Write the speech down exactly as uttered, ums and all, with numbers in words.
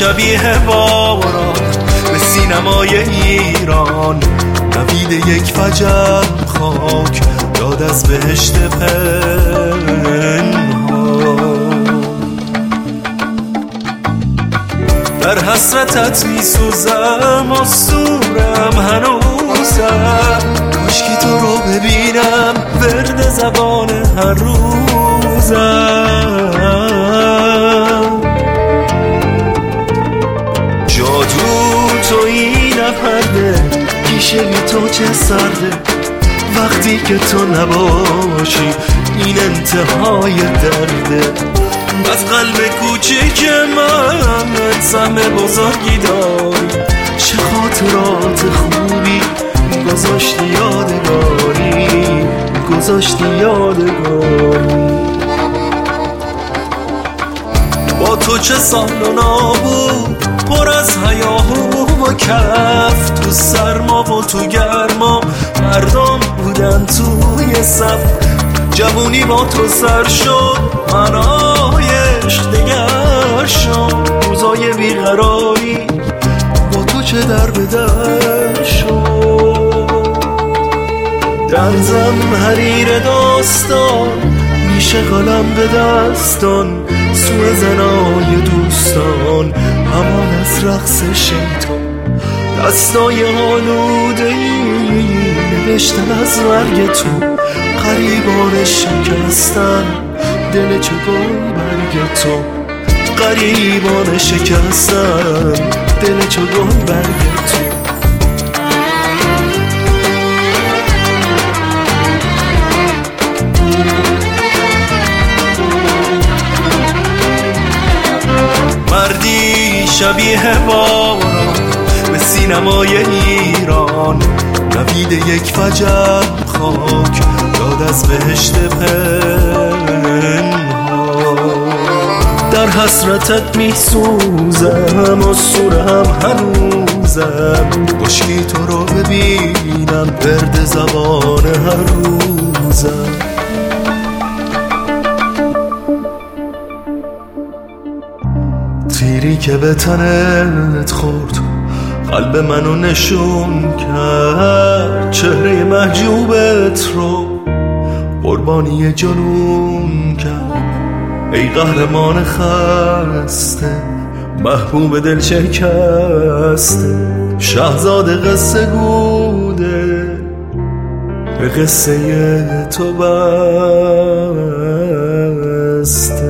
شبیه باران به سینمای ایران، نوید یک فجر خاک داد از بهشت پنهان. در حسرتت می سوزم و سورم هنوزم، کاشکی تو رو ببینم ورد زبان هر روزم. جادو تویی نپرده، پیشه بی تو چه سرده، وقتی که تو نباشی این انتهای درده. از قلب کوچیک من سهم بزرگی داری، چه خاطرات خوبی گذاشتی یادگاری، گذاشتی یادگاری. با تو چه سال و نابود، پر از هیاهو و کف، تو سرما و تو گرما مردم بودن توی صف. جوونی با تو سر شد، منای عشق دگر شد، روزای بیقراری با تو چه در به در شد. در زمهریر داستان میشه قلم به دستان، سوء زنای دوستان همان از رقص شیطان. دستای آلوده ای نوشتن از مرگ تو، غریبان شکستن دل چه گل برگ تو، غریبان شکستن دل چه گل برگ تو. مردی شبیه باران به سینمای ایران، نوید یک فجر خاک داد از بهشت پنهان. در حسرتت می سوزم و سورم هنوزم، کاشکی تو رو ببینم ورد زبان هر روزم. تیری که به تنت خورد قلب منو نشون کرد، چهره محجوبت رو قربانی جنون کرد. ای قهرمان خسته، محبوب دل شکسته، شاهزاده قصه گوده به قصه تو بسته.